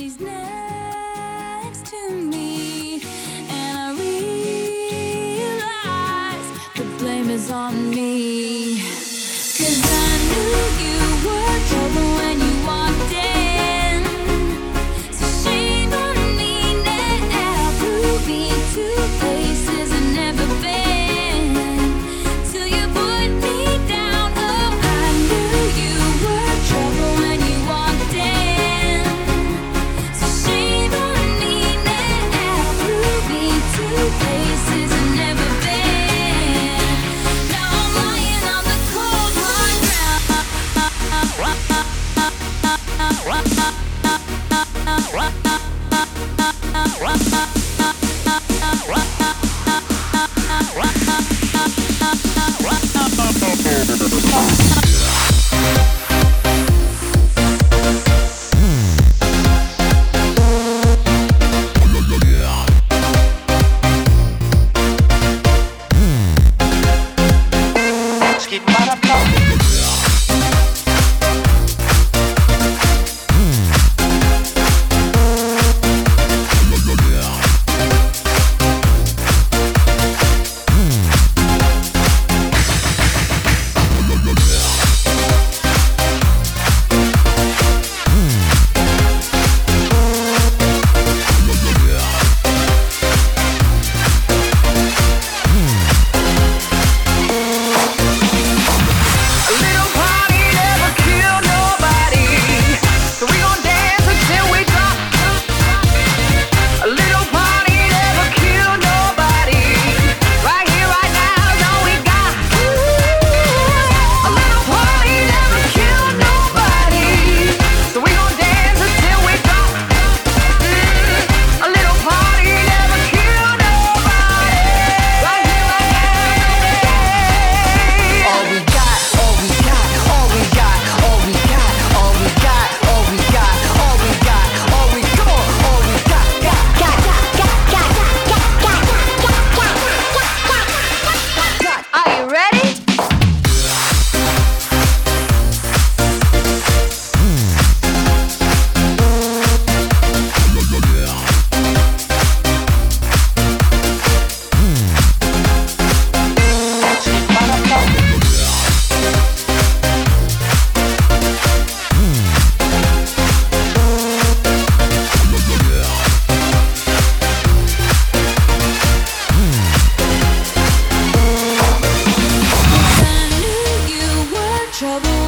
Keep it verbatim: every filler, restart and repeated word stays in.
Nobody's next to me, and I realize the blame is on me. 'Cause I knew you were trouble when you walked in. So shame on me now. Prove me to places I've never been. Till you put me down. Oh, I knew you were trouble when you walked in. So shame on me now. Prove me to places I've never been. Now I'm lying on the cold hard ground. Trouble